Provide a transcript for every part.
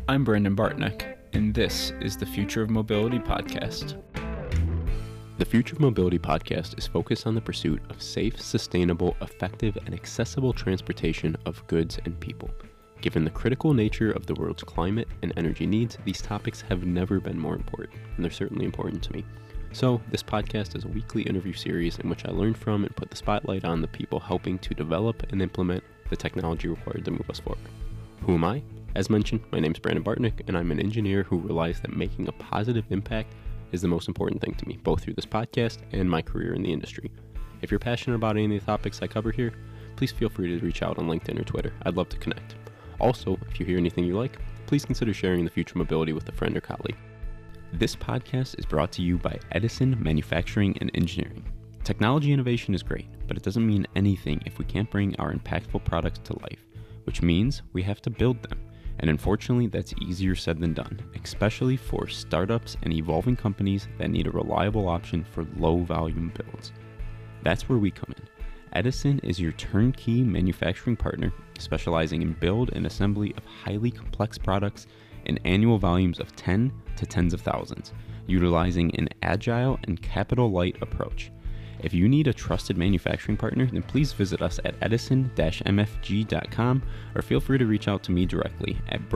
I'm Brandon Bartnick, and this is the Future of Mobility podcast. The Future of Mobility podcast is focused on the pursuit of safe, sustainable, effective, and accessible transportation of goods and people. Given the critical nature of the world's climate and energy needs, these topics have never been more important, and they're certainly important to me. So, this podcast is a weekly interview series in which I learn from and put the spotlight on the people helping to develop and implement the technology required to move us forward. Who am I? As mentioned, my name is Brandon Bartnick, and I'm an engineer who realized that making a positive impact is the most important thing to me, both through this podcast and my career in the industry. If you're passionate about any of the topics I cover here, please feel free to reach out on LinkedIn or Twitter. I'd love to connect. Also, if you hear anything you like, please consider sharing the Future Mobility with a friend or colleague. This podcast is brought to you by Edison Manufacturing and Engineering. Technology innovation is great, but it doesn't mean anything if we can't bring our impactful products to life, which means we have to build them. And unfortunately, that's easier said than done, especially for startups and evolving companies that need a reliable option for low-volume builds. That's where we come in. Edison is your turnkey manufacturing partner, specializing in build and assembly of highly complex products in annual volumes of 10 to tens of thousands, utilizing an agile and capital-light approach. If you need a trusted manufacturing partner, then please visit us at edison-mfg.com or feel free to reach out to me directly at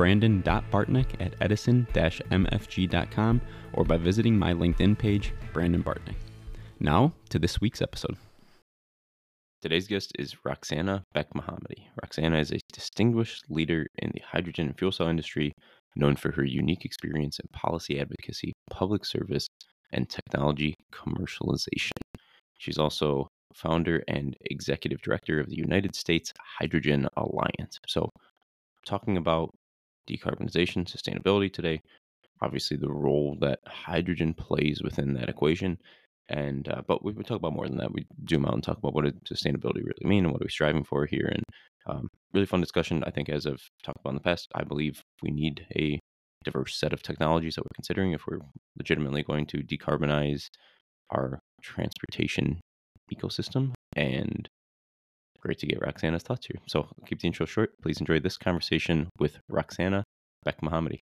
brandon.bartnick@edison-mfg.com or by visiting my LinkedIn page, Brandon Bartnick. Now to this week's episode. Today's guest is Roxana Bekmohamady. Roxana is a distinguished leader in the hydrogen and fuel cell industry, known for her unique experience in policy advocacy, public service, and technology commercialization. She's also founder and executive director of the United States Hydrogen Alliance. So, talking about decarbonization, sustainability today, obviously the role that hydrogen plays within that equation. And but we talk about more than that. We zoom out and talk about what does sustainability really mean and what are we striving for here. And really fun discussion. I think, as I've talked about in the past, I believe we need a diverse set of technologies that we're considering if we're legitimately going to decarbonize our transportation ecosystem. And great to get Roxana's thoughts here. So I'll keep the intro short. Please enjoy this conversation with Roxana Bekmohamady.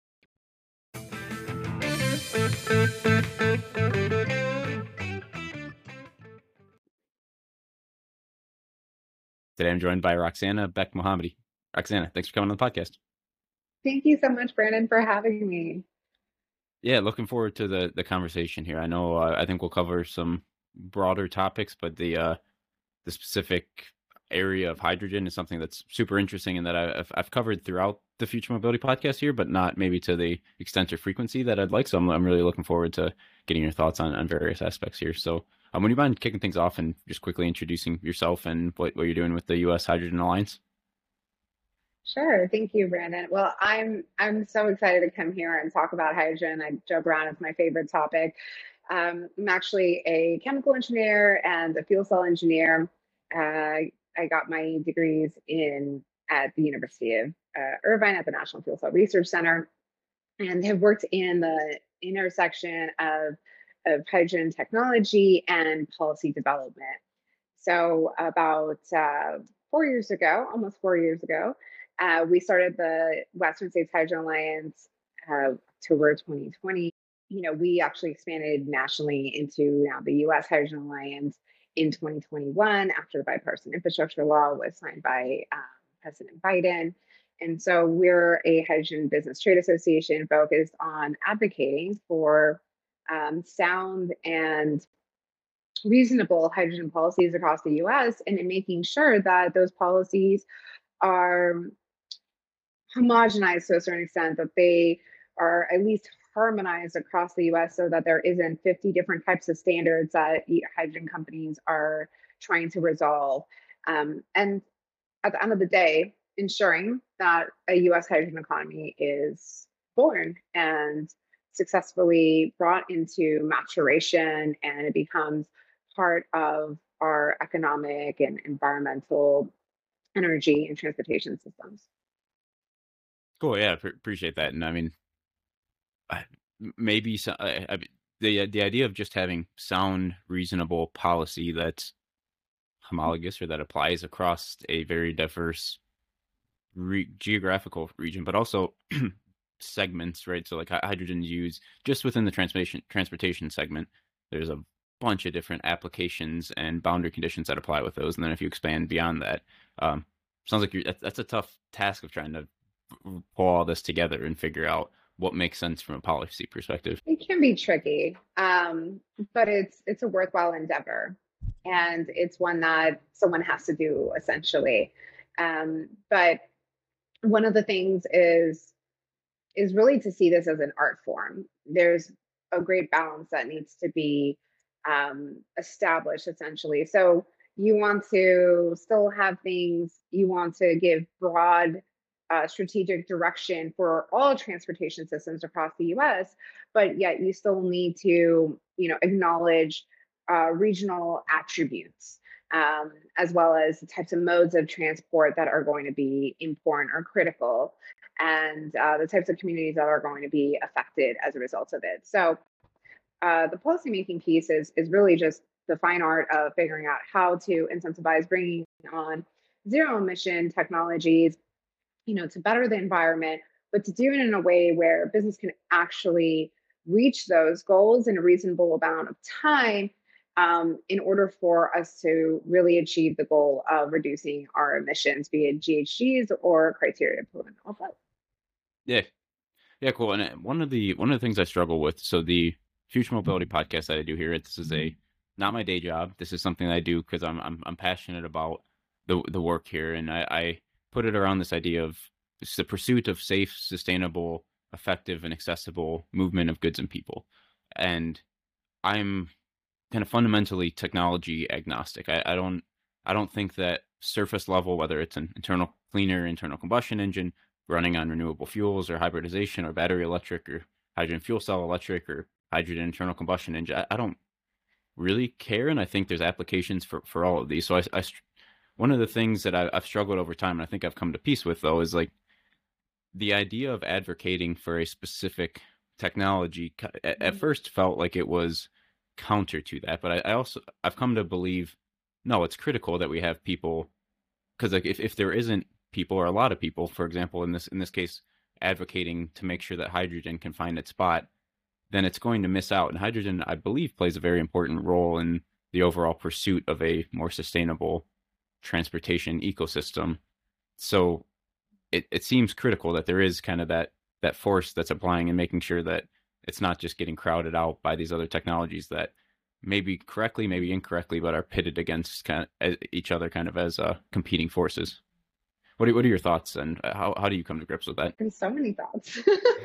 Today I'm joined by Roxana Bekmohamady. Roxana, thanks for coming on the podcast. Thank you so much, Brandon, for having me. Yeah, looking forward to the conversation here. I know I think we'll cover some broader topics, but the specific area of hydrogen is something that's super interesting and that I've covered throughout the Future Mobility podcast here, but not maybe to the extent or frequency that I'd like. So I'm really looking forward to getting your thoughts on various aspects here. So would you mind kicking things off and just quickly introducing yourself and what you're doing with the U.S. Hydrogen Alliance? Sure. Thank you, Brandon. Well, I'm so excited to come here and talk about hydrogen. I joke around, it's my favorite topic. I'm actually a chemical engineer and a fuel cell engineer. I got my degrees at the University of Irvine at the National Fuel Cell Research Center, and have worked in the intersection of hydrogen technology and policy development. So about 4 years ago, almost 4 years ago, we started the Western States Hydrogen Alliance, October 2020. We actually expanded nationally into now the U.S. Hydrogen Alliance in 2021 after the bipartisan infrastructure law was signed by President Biden. And so we're a hydrogen business trade association focused on advocating for sound and reasonable hydrogen policies across the U.S. and in making sure that those policies are homogenized to a certain extent, that they are at least harmonized across the U.S. so that there isn't 50 different types of standards that hydrogen companies are trying to resolve. And at the end of the day, ensuring that a U.S. hydrogen economy is born and successfully brought into maturation, and it becomes part of our economic and environmental energy and transportation systems. Cool. Yeah, appreciate that. And I mean, maybe the idea of just having sound, reasonable policy that's homologous or that applies across a very diverse geographical region, but also segments, right? So like hydrogen is used just within the transportation segment. There's a bunch of different applications and boundary conditions that apply with those. And then if you expand beyond that, sounds like that's a tough task of trying to pull all this together and figure out what makes sense from a policy perspective. It can be tricky, but it's a worthwhile endeavor, and it's one that someone has to do essentially. But one of the things is really to see this as an art form. There's a great balance that needs to be established essentially. So you want to still have things, you want to give broad strategic direction for all transportation systems across the US, but yet you still need to, acknowledge regional attributes. As well as the types of modes of transport that are going to be important or critical, and the types of communities that are going to be affected as a result of it. So the policymaking piece is really just the fine art of figuring out how to incentivize bringing on zero emission technologies, to better the environment, but to do it in a way where business can actually reach those goals in a reasonable amount of time, in order for us to really achieve the goal of reducing our emissions, be it GHGs or criteria pollutant output. Yeah. Yeah, cool. And one of the things I struggle with, so the Future Mobility podcast that I do here, this is not my day job. This is something that I do because I'm passionate about the work here, and I put it around this idea of it's the pursuit of safe, sustainable, effective, and accessible movement of goods and people. And I'm kind of fundamentally technology agnostic. I don't think that surface level, whether it's an internal cleaner, internal combustion engine running on renewable fuels or hybridization or battery electric or hydrogen fuel cell electric or hydrogen internal combustion engine, I don't really care. And I think there's applications for all of these. So one of the things that I've struggled over time, and I think I've come to peace with though, is like the idea of advocating for a specific technology at first felt like it was counter to that. But I've come to believe, no, it's critical that we have people, because like if there isn't people or a lot of people, for example, in this case, advocating to make sure that hydrogen can find its spot, then it's going to miss out. And hydrogen, I believe, plays a very important role in the overall pursuit of a more sustainable transportation ecosystem. So it seems critical that there is kind of that force that's applying and making sure that it's not just getting crowded out by these other technologies that maybe correctly, maybe incorrectly, but are pitted against kind of each other kind of as competing forces. What are your thoughts, and how do you come to grips with that? There's so many thoughts.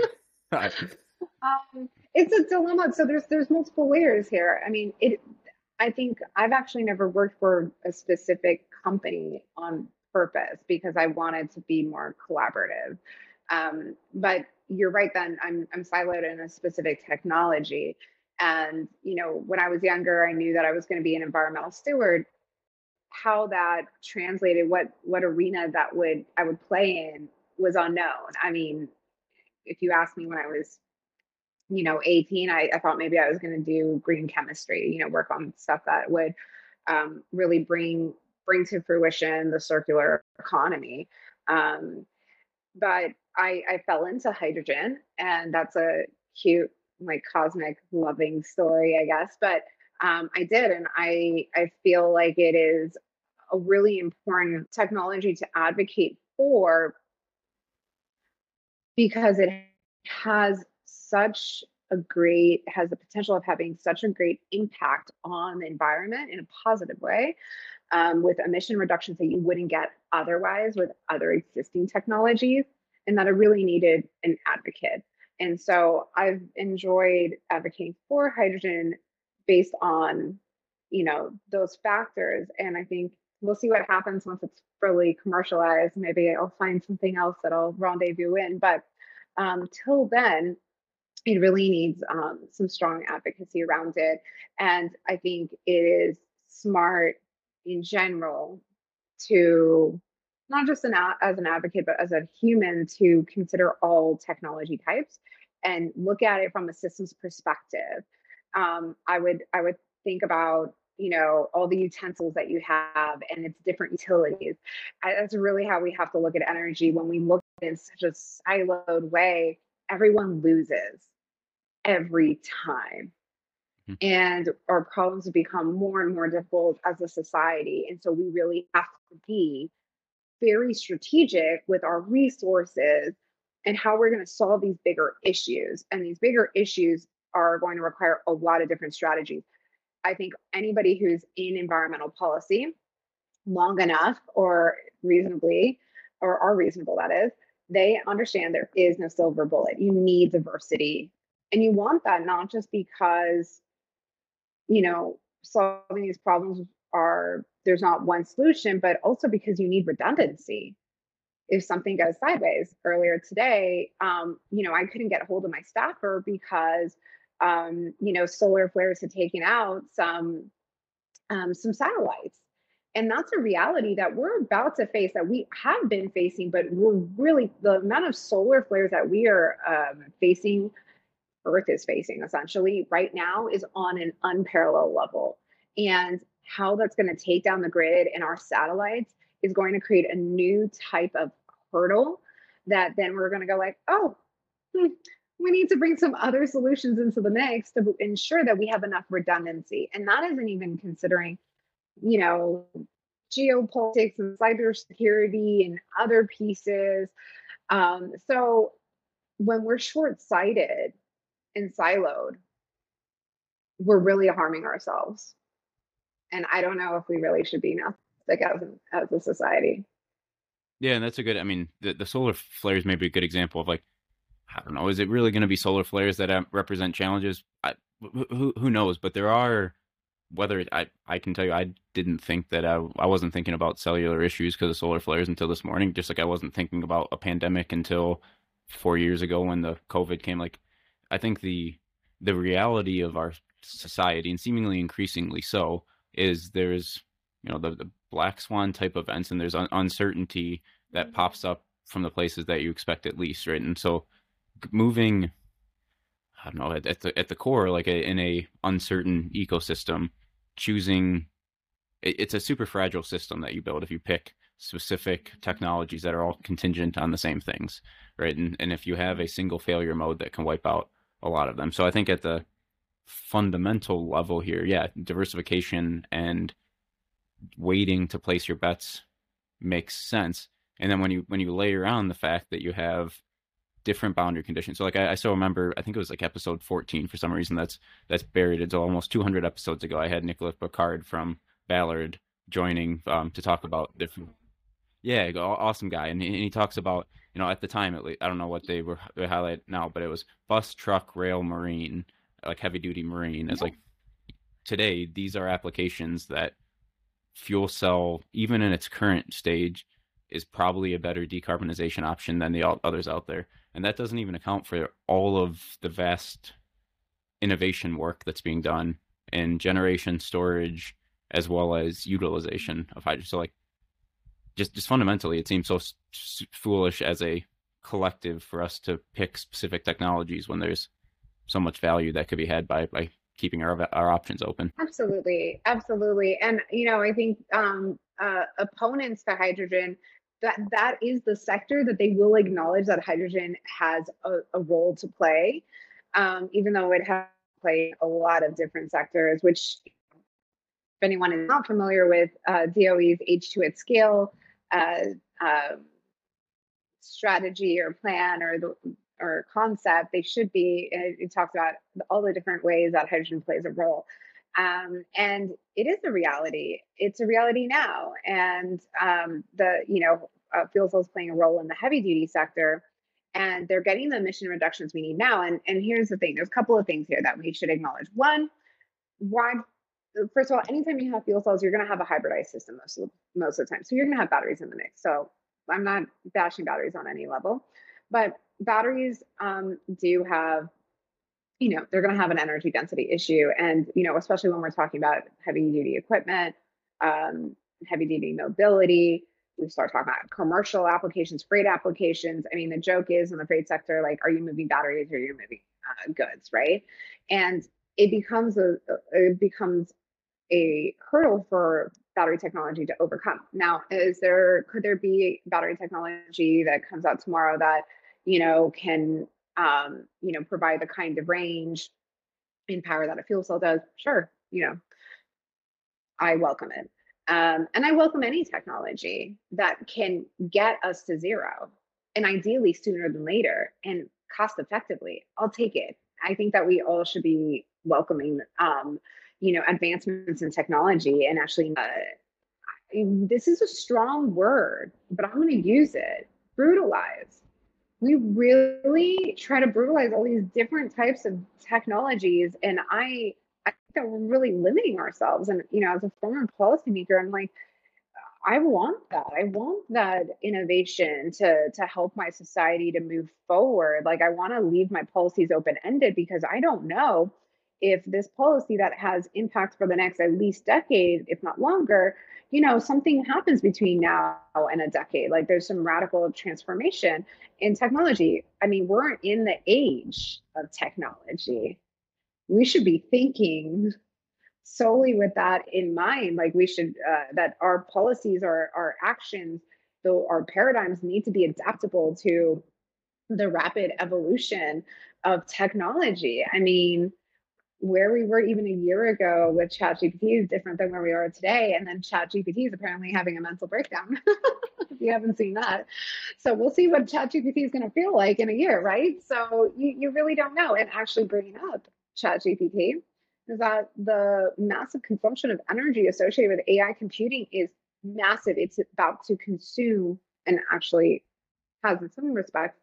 It's a dilemma. So there's multiple layers here. I mean, I think I've actually never worked for a specific company on purpose because I wanted to be more collaborative. But you're right. Then I'm siloed in a specific technology, and when I was younger, I knew that I was going to be an environmental steward. How that translated, what arena that I would play in was unknown. I mean, if you asked me when I was 18, I thought maybe I was going to do green chemistry, work on stuff that would really bring to fruition the circular economy. But I fell into hydrogen, and that's a cute, like, cosmic loving story, I guess. But I did, and I feel like it is a really important technology to advocate for because it has has the potential of having such a great impact on the environment in a positive way, with emission reductions that you wouldn't get otherwise with other existing technologies, and that I really needed an advocate. And so I've enjoyed advocating for hydrogen based on, those factors. And I think we'll see what happens once it's fully commercialized. Maybe I'll find something else that I'll rendezvous in. But till then, it really needs some strong advocacy around it. And I think it is smart in general to not just as an advocate, but as a human, to consider all technology types and look at it from a systems perspective. I would think about all the utensils that you have and its different utilities. That's really how we have to look at energy when we look in such a siloed way. everyone loses every time. Mhm. And our problems have become more and more difficult as a society. And so we really have to be very strategic with our resources and how we're going to solve these bigger issues. And these bigger issues are going to require a lot of different strategies. I think anybody who's in environmental policy long enough or reasonably, or are reasonable, that is, they understand there is no silver bullet. You need diversity. And you want that not just because, solving these problems are there's not one solution, but also because you need redundancy if something goes sideways. Earlier today, I couldn't get a hold of my staffer because, solar flares had taken out some satellites. And that's a reality that we're about to face, that we have been facing, but we're really, the amount of solar flares that we are facing, Earth is facing essentially right now, is on an unparalleled level. And how that's going to take down the grid and our satellites is going to create a new type of hurdle that then we're going to go like, oh, we need to bring some other solutions into the mix to ensure that we have enough redundancy. And that isn't even considering, you know, geopolitics and cybersecurity and other pieces. So when we're short sighted and siloed, we're really harming ourselves. And I don't know if we really should be now, like as a society. Yeah, and that's a good. I mean, the solar flares may be a good example of like, I don't know, is it really going to be solar flares that represent challenges? Who knows? But there are. Whether I can tell you, I didn't think that I wasn't thinking about cellular issues because of solar flares until this morning. Just like I wasn't thinking about a pandemic until 4 years ago when the COVID came. Like, I think the reality of our society, and seemingly increasingly so, is there's the black swan type events, and there's uncertainty that pops up from the places that you expect at least, right? And so moving, I don't know, at the core, like in a uncertain ecosystem, choosing it's a super fragile system that you build if you pick specific technologies that are all contingent on the same things, right? And if you have a single failure mode that can wipe out a lot of them. So I think at the fundamental level here, yeah, diversification and waiting to place your bets makes sense. And then when you layer on the fact that you have different boundary conditions. So like I still remember, I think it was like episode 14 for some reason that's buried. It's almost 200 episodes ago. I had Nicholas Picard from Ballard joining to talk about different. Yeah, awesome guy, and he talks about at the time at least, I don't know what they highlight now, but it was bus, truck, rail, marine, like heavy duty marine. It's like today these are applications that fuel cell, even in its current stage, is probably a better decarbonization option than the others out there. And that doesn't even account for all of the vast innovation work that's being done in generation, storage, as well as utilization of hydrogen. So like just fundamentally, it seems so foolish as a collective for us to pick specific technologies when there's so much value that could be had by keeping our options open. Absolutely, absolutely. And I think opponents to hydrogen, that is the sector that they will acknowledge that hydrogen has a role to play, even though it has played a lot of different sectors. Which, if anyone is not familiar with DOE's H2 at scale strategy or plan or concept, they should be. It talks about all the different ways that hydrogen plays a role. And it is a reality. It's a reality now. And fuel cells playing a role in the heavy duty sector, and they're getting the emission reductions we need now. And here's the thing: there's a couple of things here that we should acknowledge. One, why? First of all, anytime you have fuel cells, you're going to have a hybridized system most of the time. So you're going to have batteries in the mix. So I'm not bashing batteries on any level, but batteries do have, they're going to have an energy density issue. And, especially when we're talking about heavy duty equipment, heavy duty mobility, we start talking about commercial applications, freight applications. I mean, the joke is in the freight sector, like, are you moving batteries or are you moving goods, right? And it becomes a hurdle for battery technology to overcome. Now, could there be battery technology that comes out tomorrow that, can provide the kind of range and power that a fuel cell does, sure, I welcome it. And I welcome any technology that can get us to zero, and ideally sooner than later and cost effectively. I'll take it. I think that we all should be welcoming, advancements in technology. And actually, this is a strong word, but I'm going to use it. Brutalize. We really try to brutalize all these different types of technologies, and I think that we're really limiting ourselves. And as a former policymaker, I'm like, I want that. I want that innovation to help my society to move forward. Like, I want to leave my policies open ended, because I don't know if this policy that has impact for the next at least decade, if not longer, something happens between now and a decade. Like, there's some radical transformation in technology. I mean, we're in the age of technology. We should be thinking solely with that in mind. Like, we should, that our policies, our actions, though our paradigms need to be adaptable to the rapid evolution of technology. I mean, where we were even a year ago with ChatGPT is different than where we are today. And then ChatGPT is apparently having a mental breakdown. If you haven't seen that. So we'll see what ChatGPT is going to feel like in a year, right? So you really don't know. And actually bringing up ChatGPT is that the massive consumption of energy associated with AI computing is massive. It's about to consume, and actually has in some respects,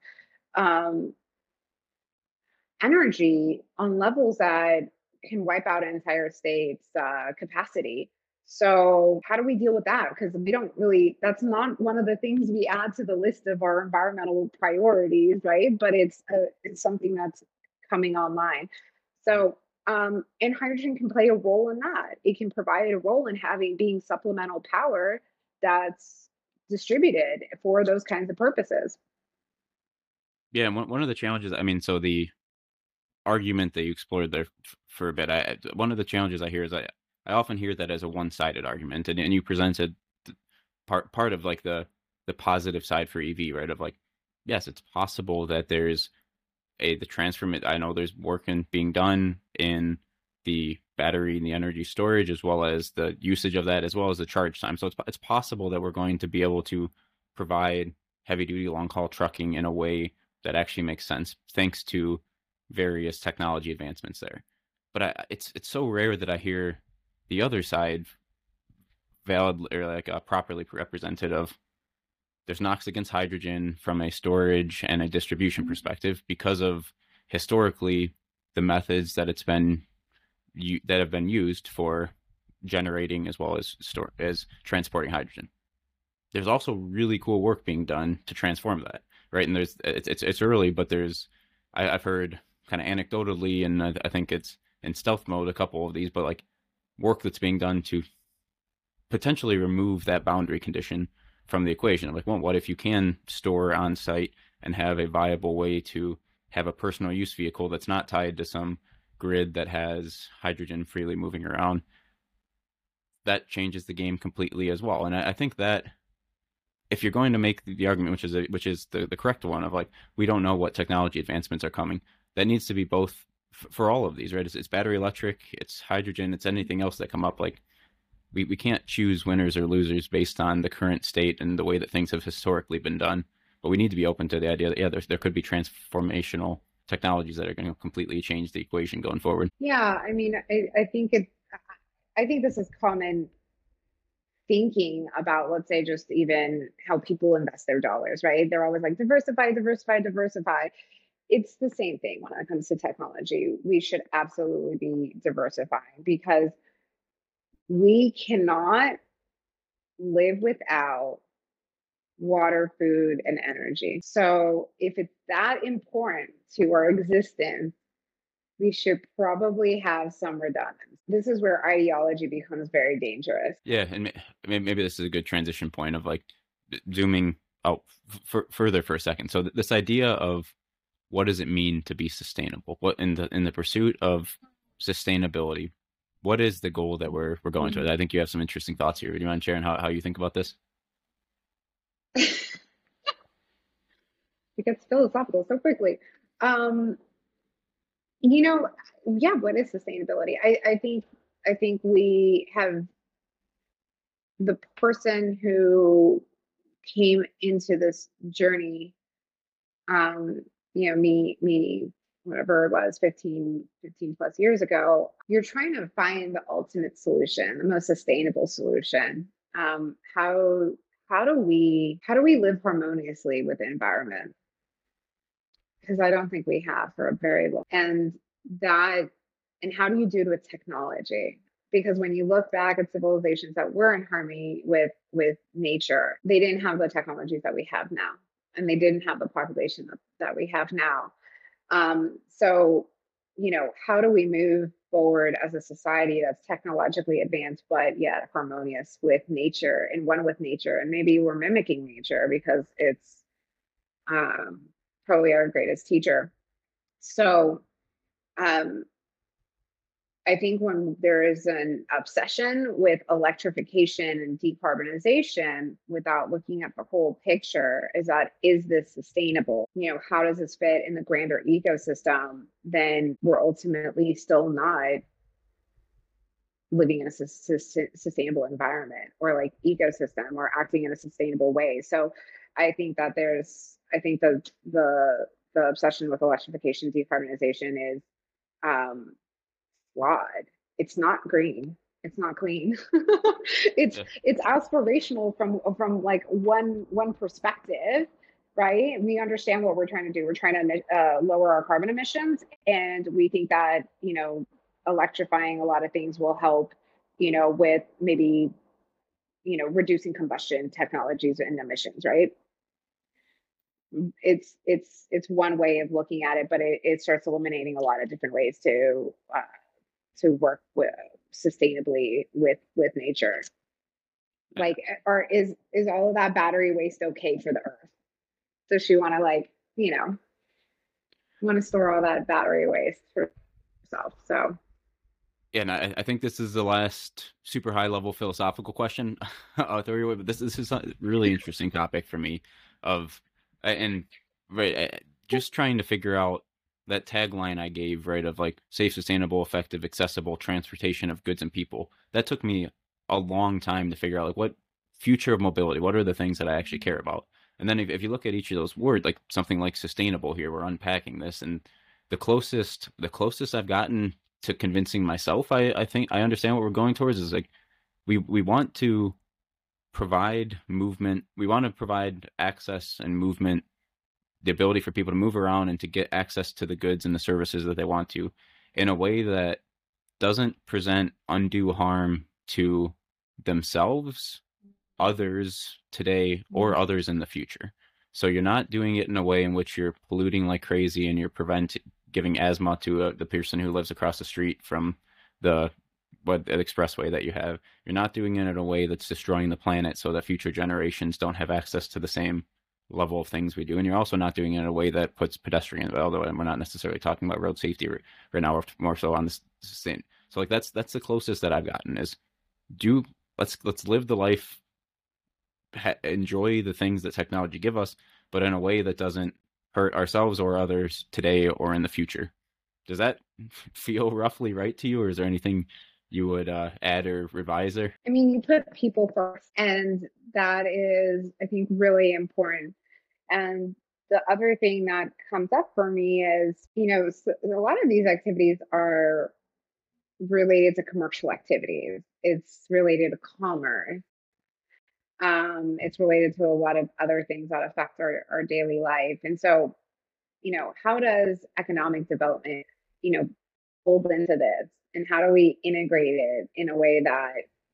energy on levels that can wipe out an entire state's capacity. So how do we deal with that? Because we don't really, that's not one of the things we add to the list of our environmental priorities, right? But it's something that's coming online. So, and hydrogen can play a role in that. It can provide a role in being supplemental power that's distributed for those kinds of purposes. Yeah, and one of the challenges, I mean, so the argument that you explored there for a bit, one of the challenges I hear is I often hear that as a one-sided argument, and you presented part of like the positive side for EV, right? Of like, yes, it's possible that there's the transform. I know there's work being done in the battery and the energy storage, as well as the usage of that, as well as the charge time. So it's possible that we're going to be able to provide heavy duty long haul trucking in a way that actually makes sense, thanks to various technology advancements there. But it's so rare that I hear the other side valid or like properly represented of there's knocks against hydrogen from a storage and a distribution perspective because of historically the methods that that have been used for generating as well as transporting hydrogen. There's also really cool work being done to transform that, right? And it's early, but I've heard kind of anecdotally, and I think it's in stealth mode, a couple of these, but like work that's being done to potentially remove that boundary condition from the equation. Like, well, what if you can store on site and have a viable way to have a personal use vehicle that's not tied to some grid that has hydrogen freely moving around? That changes the game completely as well. And I think that if you're going to make the argument, which is the correct one of like, we don't know what technology advancements are coming, that needs to be both for all of these, right? It's battery electric, it's hydrogen, it's anything else that come up. Like, we can't choose winners or losers based on the current state and the way that things have historically been done. But we need to be open to the idea that, yeah, there could be transformational technologies that are going to completely change the equation going forward. Yeah, I mean, I think this is common thinking about, let's say, just even how people invest their dollars, right? They're always like, diversify, diversify, diversify. It's the same thing when it comes to technology. We should absolutely be diversifying, because we cannot live without water, food, and energy. So if it's that important to our existence, we should probably have some redundancy. This is where ideology becomes very dangerous. Yeah, and maybe this is a good transition point of like zooming out further for a second. So this idea of what does it mean to be sustainable? What in the pursuit of sustainability, what is the goal that we're going to? I think you have some interesting thoughts here. Do you mind sharing how you think about this? It gets philosophical so quickly. Um, you know, yeah, what is sustainability? I think we have the person who came into this journey, um, me, whatever it was, 15 plus years ago, you're trying to find the ultimate solution, the most sustainable solution. How do we live harmoniously with the environment? Because I don't think we have for a very long, that and how do you do it with technology? Because when you look back at civilizations that were in harmony with nature, they didn't have the technologies that we have now, and they didn't have the population that we have now. So, how do we move forward as a society that's technologically advanced but yet harmonious with nature and one with nature? And maybe we're mimicking nature because it's um, probably our greatest teacher. So, um, I think when there is an obsession with electrification and decarbonization without looking at the whole picture, is this sustainable? How does this fit in the grander ecosystem? Then we're ultimately still not living in a sustainable environment or like ecosystem or acting in a sustainable way. So I think the obsession with electrification, decarbonization is um, flawed. It's not green. It's not clean. it's Yeah. it's aspirational from like one perspective, right? We understand what we're trying to do. We're trying to lower our carbon emissions, and we think that electrifying a lot of things will help, with maybe reducing combustion technologies and emissions, right? It's one way of looking at it, but it starts eliminating a lot of different ways to work with sustainably with nature. Like, or is all of that battery waste okay for the earth? Does she want to want to store all that battery waste for herself? So Yeah, and I think this is the last super high level philosophical question I'll throw your way, but this is a really interesting topic for me of and right just trying to figure out that tagline I gave, right, of like safe, sustainable, effective, accessible transportation of goods and people. That took me a long time to figure out like what future of mobility, what are the things that I actually care about? And then if you look at each of those words, like something like sustainable here, we're unpacking this and the closest I've gotten to convincing myself I think I understand what we're going towards is like we want to provide movement, we want to provide access and movement, the ability for people to move around and to get access to the goods and the services that they want to in a way that doesn't present undue harm to themselves, others today, or others in the future. So you're not doing it in a way in which you're polluting like crazy and you're giving asthma to the person who lives across the street from the the expressway that you have. You're not doing it in a way that's destroying the planet so that future generations don't have access to the same level of things we do. And you're also not doing it in a way that puts pedestrians, although we're not necessarily talking about road safety right now, or more so on this thing. So like that's the closest that I've gotten is do let's live the life, enjoy the things that technology give us, but in a way that doesn't hurt ourselves or others today or in the future. Does that feel roughly right to you, or is there anything you would add or revise there? I mean, you put people first, and that is, I think, really important. And the other thing that comes up for me is, a lot of these activities are related to commercial activities. It's related to commerce. It's related to a lot of other things that affect our daily life. And so, how does economic development, fold into this? And how do we integrate it in a way that,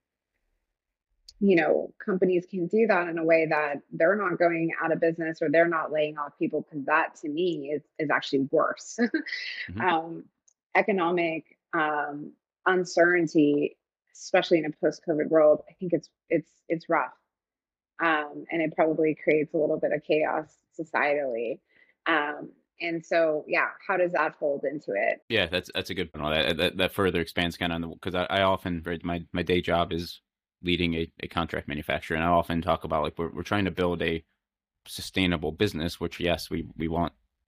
companies can do that in a way that they're not going out of business or they're not laying off people? Because that to me is actually worse. Mm-hmm. Economic uncertainty, especially in a post-COVID world, I think it's rough. And it probably creates a little bit of chaos societally. And so, yeah, how does that fold into it? Yeah, that's a good point. That further expands kind of on the because I often right, my day job is leading a contract manufacturer, and I often talk about like we're trying to build a sustainable business, which yes, we want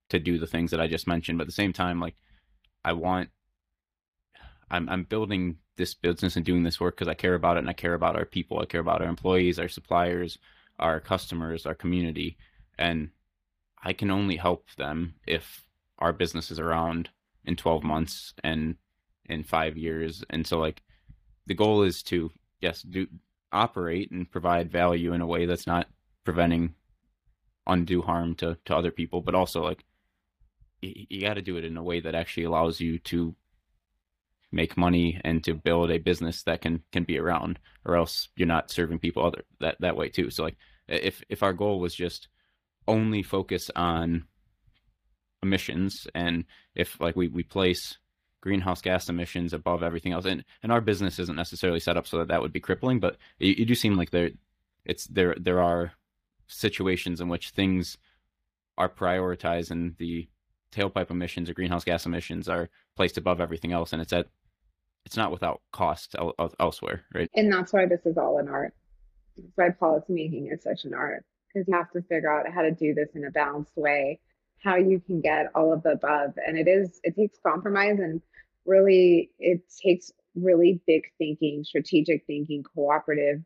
to do the things that I just mentioned. But at the same time, like I want, I'm building this business and doing this work because I care about it, and I care about our people. I care about our employees, our suppliers, our customers, our community, and I can only help them if our business is around in 12 months and in 5 years. And so like the goal is to, yes, do operate and provide value in a way that's not preventing undue harm to other people, but also like you got to do it in a way that actually allows you to make money and to build a business that can be around, or else you're not serving people other that way too. So like if our goal was just only focus on emissions, and if like we place greenhouse gas emissions above everything else, and our business isn't necessarily set up so that would be crippling, but you do seem like there are situations in which things are prioritized and the tailpipe emissions or greenhouse gas emissions are placed above everything else, and it's not without cost elsewhere, right? And that's why this is all an art. That's why policymaking is such an art, because you have to figure out how to do this in a balanced way, how you can get all of the above. And it takes compromise, and really it takes really big thinking, strategic thinking, cooperative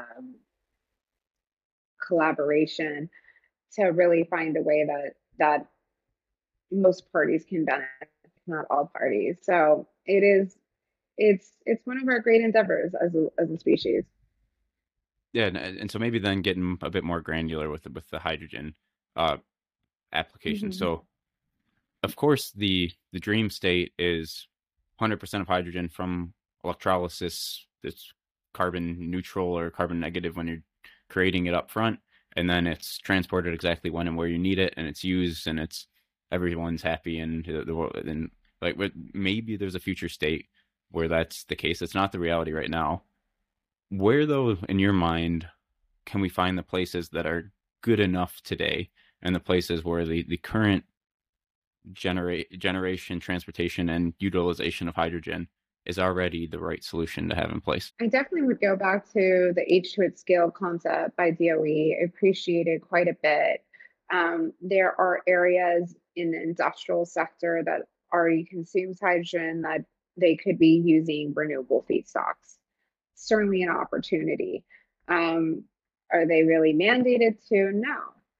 collaboration to really find a way that most parties can benefit, not all parties. So it's one of our great endeavors as a species. Yeah, and so maybe then getting a bit more granular with the hydrogen uh, application. Hmm. So of course the dream state is 100% of hydrogen from electrolysis. That's carbon neutral or carbon negative when you're creating it up front, and then it's transported exactly when and where you need it, and it's used, and it's everyone's happy, and the world, and like maybe there's a future state where that's the case. It's not the reality right now. Where though, in your mind, can we find the places that are good enough today, and the places where the current generation, transportation, and utilization of hydrogen is already the right solution to have in place? I definitely would go back to the H2 at scale concept by DOE. I appreciate it quite a bit. There are areas in the industrial sector that already consumes hydrogen that they could be using renewable feedstocks. Certainly an opportunity. Um, are they really mandated to? No.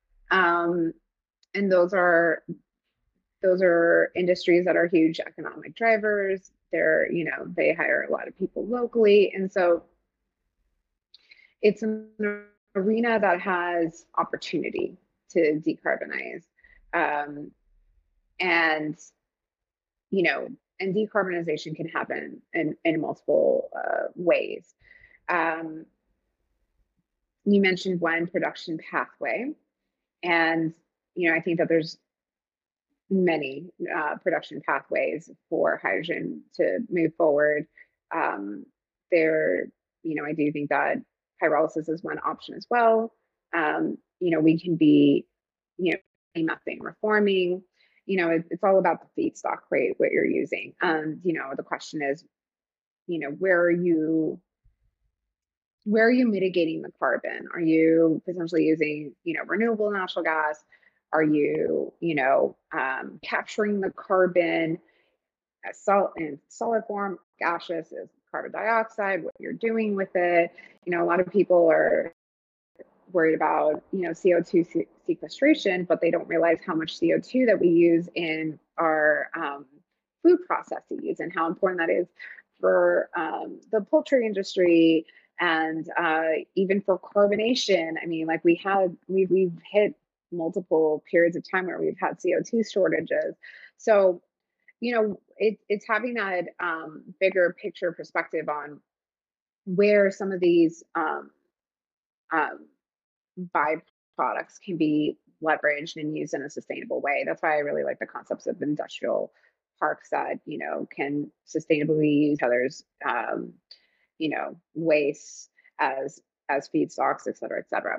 And those are industries that are huge economic drivers. They hire a lot of people locally. And so it's an arena that has opportunity to decarbonize. Um, and, and decarbonization can happen in multiple ways. Um, you mentioned one production pathway, and, I think that there's many production pathways for hydrogen to move forward. Um, there, I do think that pyrolysis is one option as well. We can be, methane reforming. It's all about the feedstock, right? What you're using. And, the question is, where are you mitigating the carbon? Are you potentially using, renewable natural gas? Are you, capturing the carbon as in solid form, gaseous is carbon dioxide, what you're doing with it? A lot of people are worried about, CO2 sequestration, but they don't realize how much CO2 that we use in our food processes and how important that is for the poultry industry, and even for carbonation. I mean, like we've hit multiple periods of time where we've had CO2 shortages. So, it's having that bigger picture perspective on where some of these byproducts can be leveraged and used in a sustainable way. That's why I really like the concepts of industrial parks that, can sustainably use others, waste as feedstocks, et cetera, et cetera.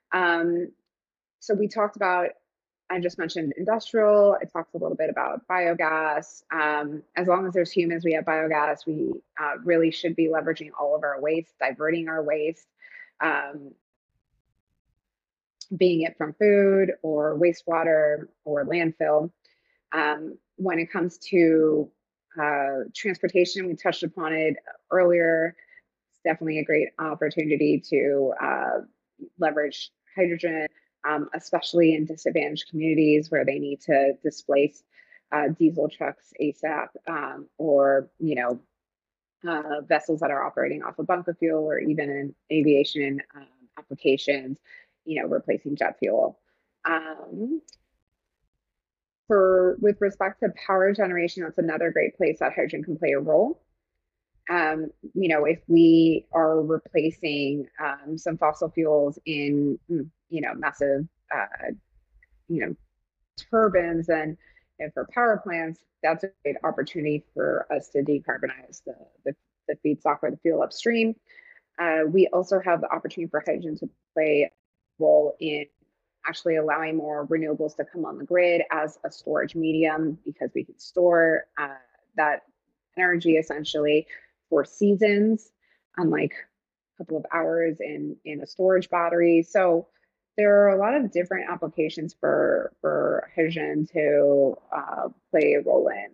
So we talked about, I just mentioned industrial. I talked a little bit about biogas. As long as there's humans, we have biogas. We really should be leveraging all of our waste, diverting our waste. being it from food or wastewater or landfill. When it comes to transportation, we touched upon it earlier. It's definitely a great opportunity to leverage hydrogen, especially in disadvantaged communities where they need to displace diesel trucks ASAP, or vessels that are operating off of bunker fuel, or even in aviation applications, replacing jet fuel. Um, for with respect to power generation, that's another great place that hydrogen can play a role. If we are replacing some fossil fuels in, massive, you know, turbines and for power plants, that's a great opportunity for us to decarbonize the feedstock or the fuel upstream. We also have the opportunity for hydrogen to play a role in actually allowing more renewables to come on the grid as a storage medium, because we can store that energy essentially for seasons, unlike a couple of hours in a storage battery. So there are a lot of different applications for hydrogen to play a role in.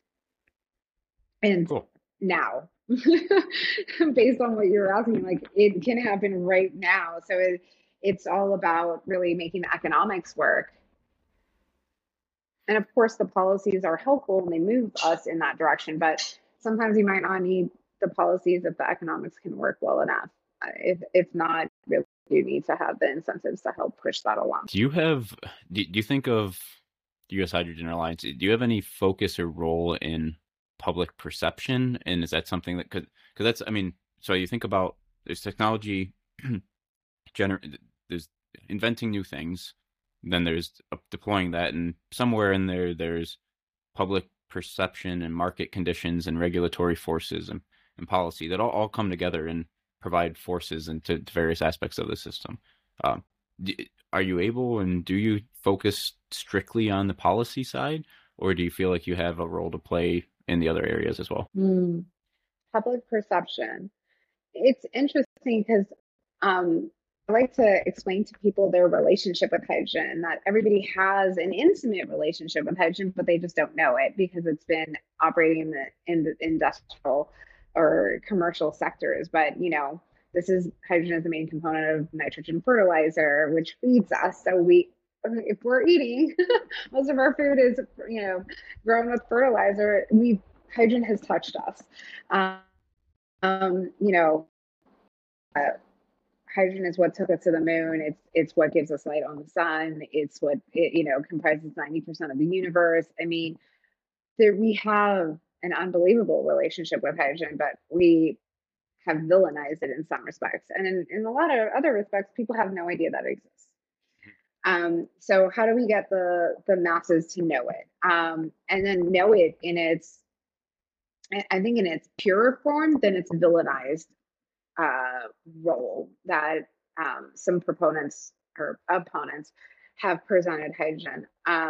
And Cool. now, based on what you're asking, like it can happen right now. So it's all about really making the economics work. And of course, the policies are helpful and they move us in that direction. But sometimes you might not need the policies if the economics can work well enough. If not, really you need to have the incentives to help push that along. Do you think of the U.S. Hydrogen Alliance, do you have any focus or role in public perception? And is that something that because that's, I mean, so you think about there's technology, there's inventing new things, then there's deploying that, and somewhere in there's public perception and market conditions and regulatory forces and policy that all come together and provide forces into various aspects of the system. Are you able, and do you focus strictly on the policy side, or do you feel like you have a role to play in the other areas as well? Public perception. It's interesting because I like to explain to people their relationship with hydrogen, that everybody has an intimate relationship with hydrogen, but they just don't know it because it's been operating in the industrial or commercial sectors. But this is hydrogen is the main component of nitrogen fertilizer, which feeds us. So if we're eating, most of our food is grown with fertilizer. Hydrogen has touched us. Um, you know, uh, Hydrogen is what took us to the moon. It's what gives us light on the sun. It's what comprises 90% of the universe. I mean, we have an unbelievable relationship with hydrogen, but we have villainized it in some respects, and in a lot of other respects, people have no idea that it exists. So how do we get the masses to know it, and then know it in its, I think, in its pure form, then its villainized role that some proponents or opponents have presented hydrogen.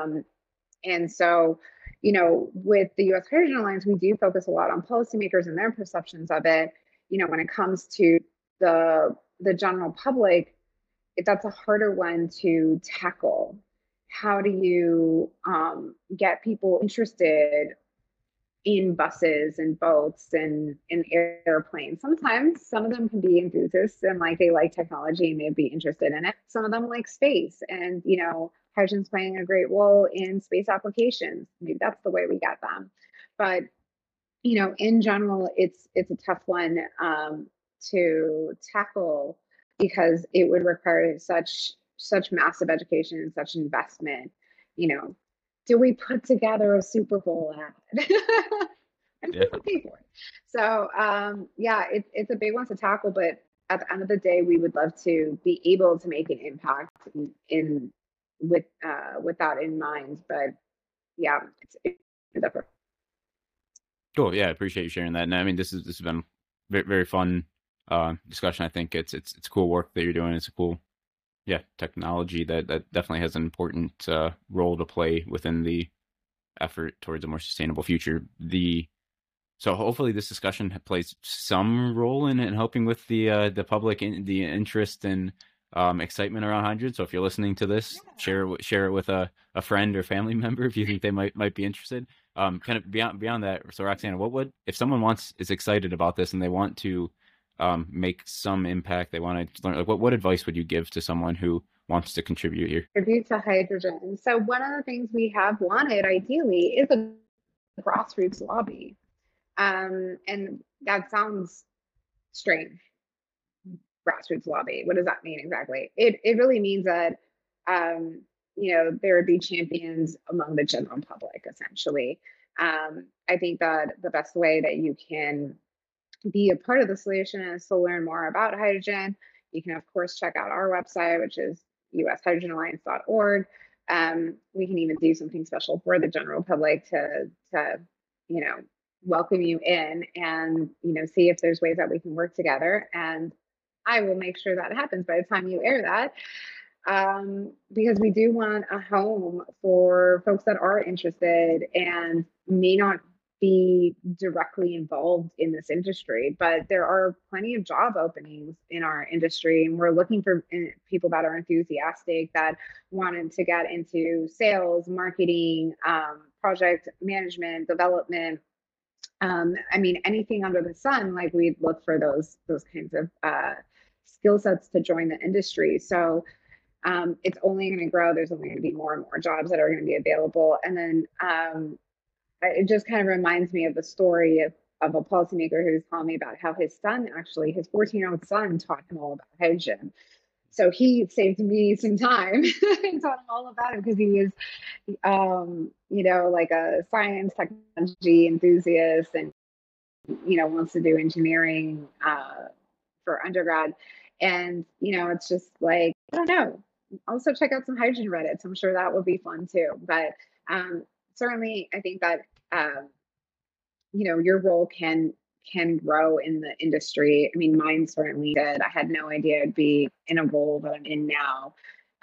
And so, with the U.S. Hydrogen Alliance, we do focus a lot on policymakers and their perceptions of it. When it comes to the general public, that's a harder one to tackle. How do you get people interested in buses and boats and in airplanes? Sometimes some of them can be enthusiasts and like they like technology and they'd be interested in it. Some of them like space, and hydrogen's playing a great role in space applications. Maybe that's the way we get them. But in general, it's a tough one to tackle because it would require such massive education and such investment. Do we put together a Super Bowl ad? And Yeah. people pay for it. So yeah, it's a big one to tackle, but at the end of the day, we would love to be able to make an impact with that in mind. But yeah, it's different. Cool. Yeah, I appreciate you sharing that. And I mean, this has been very, very fun discussion. I think it's cool work that you're doing. It's a cool, technology that definitely has an important role to play within the effort towards a more sustainable future. So hopefully this discussion plays some role in helping with the public the interest in excitement around hydrogen. So if you're listening to this, share it with a friend or family member if you think they might be interested. Kind of beyond that. So Roxana, if someone is excited about this and they want to make some impact, they want to learn, like, what advice would you give to someone who wants to contribute here? Contribute to hydrogen. So one of the things we have wanted ideally is a grassroots lobby. And that sounds strange. Grassroots lobby. What does that mean exactly? It really means that there would be champions among the general public, essentially. I think that the best way that you can be a part of the solution is to learn more about hydrogen. You can, of course, check out our website, which is ushydrogenalliance.org. We can even do something special for the general public to welcome you in and see if there's ways that we can work together. And I will make sure that happens by the time you air that, because we do want a home for folks that are interested and may not be directly involved in this industry, but there are plenty of job openings in our industry, and we're looking for people that are enthusiastic, that wanted to get into sales, marketing, project management, development. Anything under the sun, like we'd look for those kinds of skill sets to join the industry. So it's only going to grow. There's only going to be more and more jobs that are going to be available. And then it just kind of reminds me of the story of a policymaker who was telling me about how his 14-year-old son taught him all about hydrogen. So he saved me some time and taught him all about it because he was, like a science technology enthusiast and, wants to do engineering for undergrad. And, it's just like, I don't know. Also check out some hydrogen Reddits. I'm sure that would be fun too. But certainly I think that, your role can grow in the industry. I mean, mine certainly did. I had no idea I'd be in a role that I'm in now.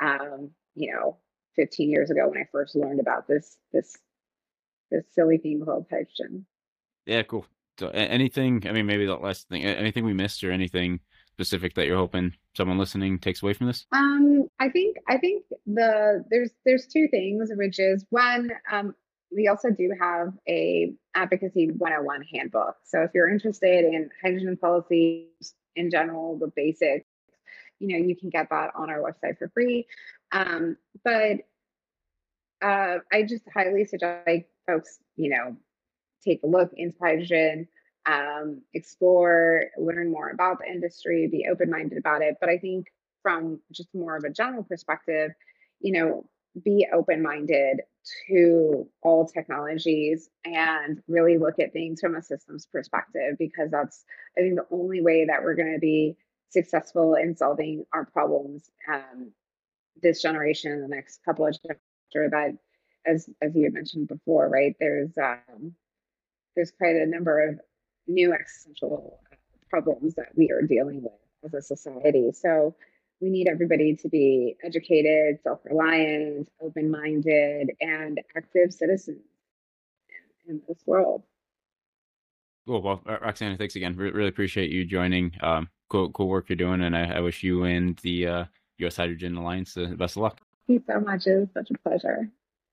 15 years ago when I first learned about this silly thing called hydrogen. Yeah, cool. So anything, maybe the last thing, anything we missed or anything specific that you're hoping someone listening takes away from this? I think there's two things, which is one, we also do have a advocacy 101 handbook. So if you're interested in hydrogen policies in general, the basics, you can get that on our website for free. But I just highly suggest folks, take a look into hydrogen, explore, learn more about the industry, be open-minded about it. But I think from just more of a general perspective, be open-minded to all technologies and really look at things from a systems perspective, because that's, I think, the only way that we're going to be successful in solving our problems this generation and the next couple of generations. That, as you had mentioned before, right, there's quite a number of new existential problems that we are dealing with as a society. So we need everybody to be educated, self-reliant, open-minded, and active citizens in this world. Cool. Well, Roxana, thanks again. Really appreciate you joining. Cool work you're doing, and I wish you and the U.S. Hydrogen Alliance the best of luck. Thank you so much. It was such a pleasure.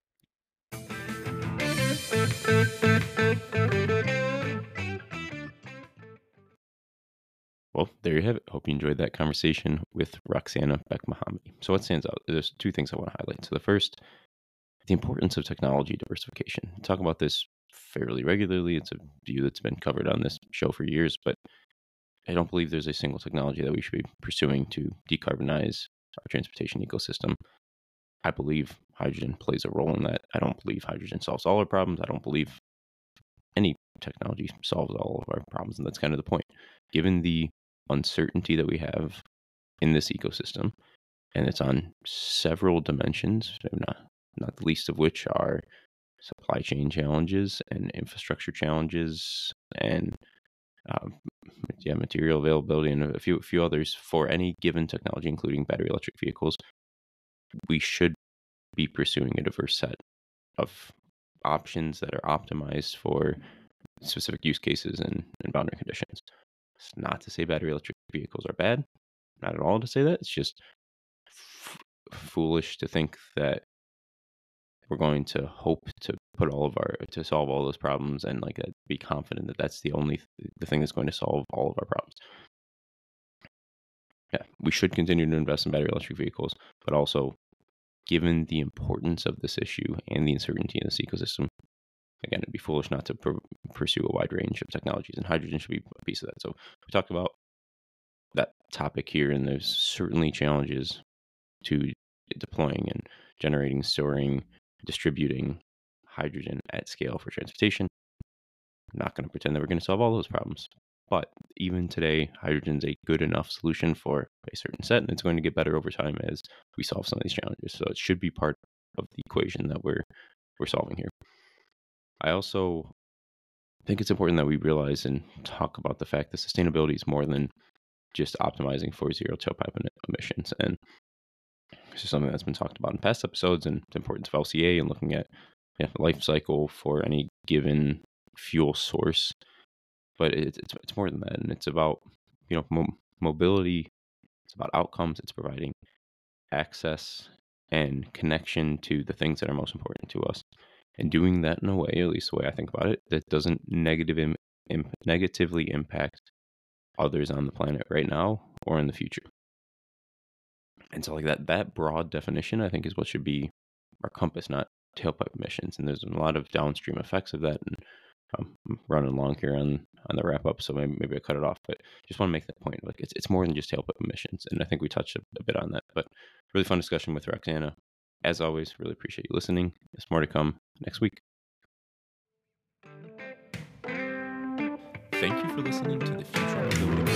Well, there you have it. Hope you enjoyed that conversation with Roxana Bekmohamady. So what stands out? There's two things I want to highlight. So the first, the importance of technology diversification. We talk about this fairly regularly. It's a view that's been covered on this show for years, but I don't believe there's a single technology that we should be pursuing to decarbonize our transportation ecosystem. I believe hydrogen plays a role in that. I don't believe hydrogen solves all our problems. I don't believe any technology solves all of our problems, and that's kind of the point. Given the uncertainty that we have in this ecosystem, and it's on several dimensions, not the least of which are supply chain challenges and infrastructure challenges and material availability and a few others for any given technology, including battery electric vehicles. We should be pursuing a diverse set of options that are optimized for specific use cases and boundary conditions. It's not to say battery electric vehicles are bad, not at all to say that. It's just foolish to think that we're going to hope to solve all those problems and like be confident that that's the thing that's going to solve all of our problems. Yeah, we should continue to invest in battery electric vehicles, but also, given the importance of this issue and the uncertainty in this ecosystem, again, it'd be foolish not to pursue a wide range of technologies, and hydrogen should be a piece of that. So we talked about that topic here, and there's certainly challenges to deploying and generating, storing, distributing hydrogen at scale for transportation. I'm not going to pretend that we're going to solve all those problems, but even today, hydrogen is a good enough solution for a certain set, and it's going to get better over time as we solve some of these challenges. So it should be part of the equation that we're solving here. I also think it's important that we realize and talk about the fact that sustainability is more than just optimizing for zero tailpipe emissions. And this is something that's been talked about in past episodes, and the importance of LCA and looking at the life cycle for any given fuel source. But it's more than that, and it's about mobility. It's about outcomes. It's providing access and connection to the things that are most important to us, and doing that in a way, at least the way I think about it, that doesn't negatively impact others on the planet right now or in the future. And so like that broad definition, I think, is what should be our compass, not tailpipe emissions. And there's a lot of downstream effects of that. And I'm running long here on the wrap up, so maybe I cut it off. But just want to make that point. Like it's more than just tailpipe emissions, and I think we touched a bit on that. But really fun discussion with Roxana. As always, really appreciate you listening. There's more to come next week. Thank you for listening to the Future Mobility